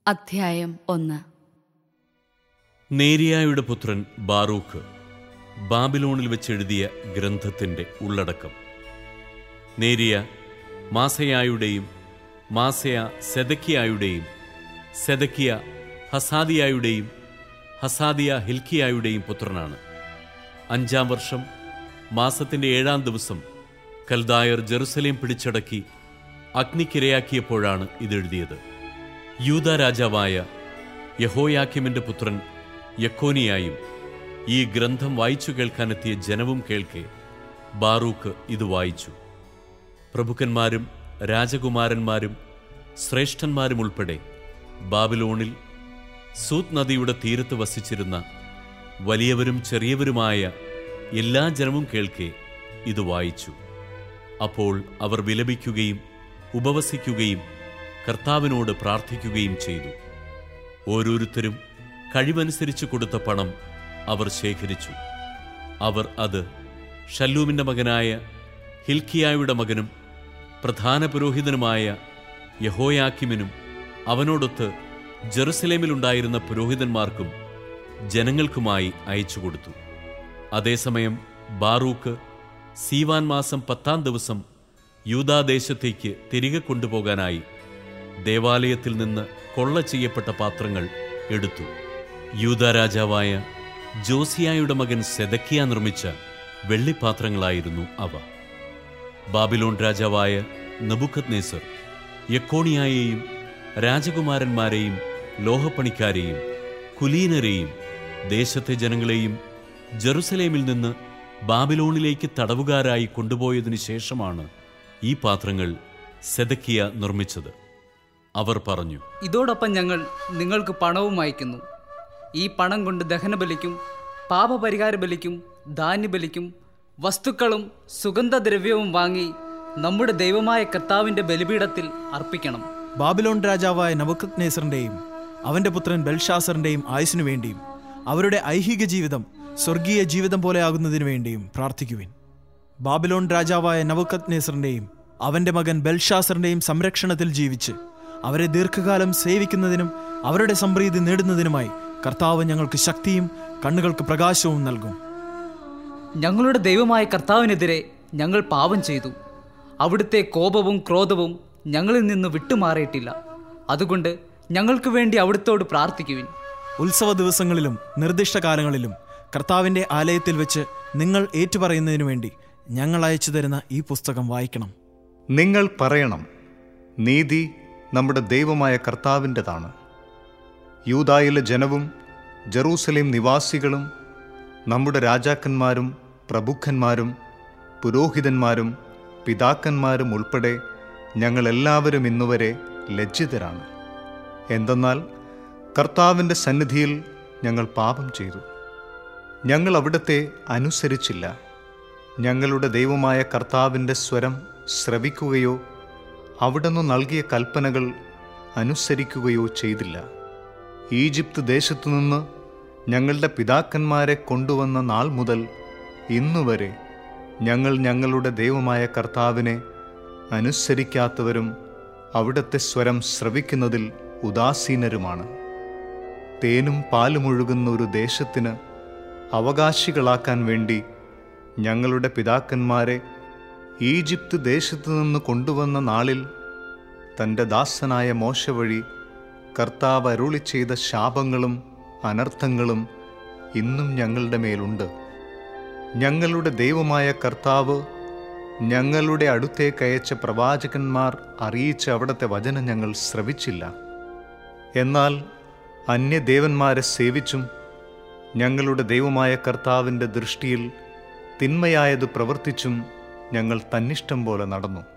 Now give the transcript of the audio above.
അധ്യായം 1. നേരിയായുടെ പുത്രൻ ബാറൂക്ക് ബാബിലോണിൽ വെച്ചെഴുതിയ ഗ്രന്ഥത്തിൻ്റെ ഉള്ളടക്കം. നേരിയ മാസയായുടെയും മാസയ സെദക്കിയായുടെയും സെദക്കിയ ഹസാദിയായുടെയും ഹസാദിയ ഹിൽക്കിയായുടെയും പുത്രനാണ്. 5-ാം വർഷം മാസത്തിൻ്റെ 7-ാം ദിവസം കൽദായർ ജെറുസലേം പിടിച്ചടക്കി അഗ്നിക്കിരയാക്കിയപ്പോഴാണ് ഇതെഴുതിയത്. യൂദാ രാജാവായ യഹോയാക്കീമിന്റെ പുത്രൻ യെക്കോനിയായും ഈ ഗ്രന്ഥം വായിച്ചു കേൾക്കാനെത്തിയ ജനവും കേൾക്കെ ബാറൂക്ക് ഇത് വായിച്ചു. പ്രഭുക്കന്മാരും രാജകുമാരന്മാരും ശ്രേഷ്ഠന്മാരും ഉൾപ്പെടെ ബാബിലോണിൽ സൂത്ത് നദിയുടെ തീരത്ത് വസിച്ചിരുന്ന വലിയവരും ചെറിയവരുമായ എല്ലാ ജനവും കേൾക്കെ ഇത് വായിച്ചു. അപ്പോൾ അവർ വിലപിക്കുകയും ഉപവസിക്കുകയും കർത്താവിനോട് പ്രാർത്ഥിക്കുകയും ചെയ്തു. ഓരോരുത്തരും കഴിവനുസരിച്ച് കൊടുത്ത പണം അവർ ശേഖരിച്ചു. അവർ അത് ഷല്ലൂമിന്റെ മകനായ ഹിൽക്കിയായുടെ മകനും പ്രധാന പുരോഹിതനുമായ യഹോയാക്കീമിനും അവനോടൊത്ത് ജെറുസലേമിലുണ്ടായിരുന്ന പുരോഹിതന്മാർക്കും ജനങ്ങൾക്കുമായി അയച്ചുകൊടുത്തു. അതേസമയം ബാറൂക്ക് സീവാൻ മാസം 10-ാം ദിവസം യൂദാദേശത്തേക്ക് തിരികെ കൊണ്ടുപോകാനായി ദേവാലയത്തിൽ നിന്ന് കൊള്ള ചെയ്യപ്പെട്ട പാത്രങ്ങൾ എടുത്തു. യൂദാ രാജാവായ ജോസിയായുടെ മകൻ സെദക്കിയ നിർമ്മിച്ച വെള്ളിപ്പാത്രങ്ങളായിരുന്നു അവ. ബാബിലോൺ രാജാവായ നെബൂഖദ്നേസർ യെക്കോണിയായെയും രാജകുമാരന്മാരെയും ലോഹപ്പണിക്കാരെയും കുലീനരെയും ദേശത്തെ ജനങ്ങളെയും ജെറുസലേമിൽ നിന്ന് ബാബിലോണിലേക്ക് തടവുകാരായി കൊണ്ടുപോയതിനു ശേഷമാണ് ഈ പാത്രങ്ങൾ സെദക്കിയ നിർമ്മിച്ചത്. അവർ പറഞ്ഞു, ഇതോടൊപ്പം ഞങ്ങൾ നിങ്ങൾക്ക് പണവും അയക്കുന്നു. ഈ പണം കൊണ്ട് ദഹനബലിക്കും പാപപരിഹാര ബലിക്കും ധാന്യബലിക്കും വസ്തുക്കളും സുഗന്ധദ്രവ്യവും വാങ്ങി നമ്മുടെ ദൈവമായ കർത്താവിന്റെ ബലിപീഠത്തിൽ അർപ്പിക്കണം. ബാബിലോൺ രാജാവായ നെബൂഖദ്നേസറിന്റെയും അവന്റെ പുത്രൻ ബെൽഷാസറിന്റെയും ആയുസ്സിനു വേണ്ടിയും അവരുടെ ഐഹിക ജീവിതം സ്വർഗീയ ജീവിതം പോലെ ആകുന്നതിനു വേണ്ടിയും പ്രാർത്ഥിക്കുവിൻ. ബാബിലോൺ രാജാവായ നെബൂഖദ്നേസറിന്റെയും അവന്റെ മകൻ ബെൽഷാസറിന്റെയും സംരക്ഷണത്തിൽ ജീവിച്ച് അവരെ ദീർഘകാലം സേവിക്കുന്നതിനും അവരുടെ സംപ്രീതി നേടുന്നതിനുമായി കർത്താവ് ഞങ്ങൾക്ക് ശക്തിയും കണ്ണുകൾക്ക് പ്രകാശവും നൽകും. ഞങ്ങളുടെ ദൈവമായ കർത്താവിനെതിരെ ഞങ്ങൾ പാപം ചെയ്തു. അവിടുത്തെ കോപവും ക്രോധവും ഞങ്ങളിൽ നിന്ന് വിട്ടുമാറിയിട്ടില്ല. അതുകൊണ്ട് ഞങ്ങൾക്ക് വേണ്ടി അവിടുത്തോട് പ്രാർത്ഥിക്കുവിൻ. ഉത്സവ ദിവസങ്ങളിലും നിർദ്ദിഷ്ട കാലങ്ങളിലും കർത്താവിന്റെ ആലയത്തിൽ വെച്ച് നിങ്ങൾ ഏറ്റുപറയുന്നതിനു വേണ്ടി ഞങ്ങൾ അയച്ചു തരുന്ന ഈ പുസ്തകം വായിക്കണം. നിങ്ങൾ പറയണം, നീതി നമ്മുടെ ദൈവമായ കർത്താവിൻ്റെതാണ്. യൂദായിലെ ജനവും ജെറൂസലേം നിവാസികളും നമ്മുടെ രാജാക്കന്മാരും പ്രഭുക്കന്മാരും പുരോഹിതന്മാരും പിതാക്കന്മാരും ഉൾപ്പെടെ ഞങ്ങളെല്ലാവരും ഇന്നുവരെ ലജ്ജിതരാണ്. എന്തെന്നാൽ കർത്താവിൻ്റെ സന്നിധിയിൽ ഞങ്ങൾ പാപം ചെയ്തു. ഞങ്ങൾ അവിടുത്തെ അനുസരിച്ചില്ല. ഞങ്ങളുടെ ദൈവമായ കർത്താവിൻ്റെ സ്വരം ശ്രവിക്കുകയോ അവിടുന്ന് നൽകിയ കൽപ്പനകൾ അനുസരിക്കുകയോ ചെയ്തില്ല. ഈജിപ്ത് ദേശത്തുനിന്ന് ഞങ്ങളുടെ പിതാക്കന്മാരെ കൊണ്ടുവന്ന നാൾ മുതൽ ഇന്നുവരെ ഞങ്ങൾ ഞങ്ങളുടെ ദൈവമായ കർത്താവിനെ അനുസരിക്കാത്തവരും അവിടുത്തെ സ്വരം ശ്രവിക്കുന്നതിൽ ഉദാസീനരുമാണ്. തേനും പാലുമൊഴുകുന്ന ഒരു ദേശത്തിന് അവകാശികളാക്കാൻ വേണ്ടി ഞങ്ങളുടെ പിതാക്കന്മാരെ ഈജിപ്ത് ദേശത്തു നിന്ന് കൊണ്ടുവന്ന നാളിൽ തൻ്റെ ദാസനായ മോശ വഴി കർത്താവ് അരുളി ചെയ്ത ശാപങ്ങളും അനർത്ഥങ്ങളും ഇന്നും ഞങ്ങളുടെ മേലുണ്ട്. ഞങ്ങളുടെ ദൈവമായ കർത്താവ് ഞങ്ങളുടെ അടുത്തേക്ക് അയച്ച പ്രവാചകന്മാർ അറിയിച്ച അവിടുത്തെ വചനം ഞങ്ങൾ ശ്രവിച്ചില്ല. എന്നാൽ അന്യദേവന്മാരെ സേവിച്ചും ഞങ്ങളുടെ ദൈവമായ കർത്താവിൻ്റെ ദൃഷ്ടിയിൽ തിന്മയായത് പ്രവർത്തിച്ചും ഞങ്ങൾ തന്നിഷ്ടം പോലെ നടന്നു.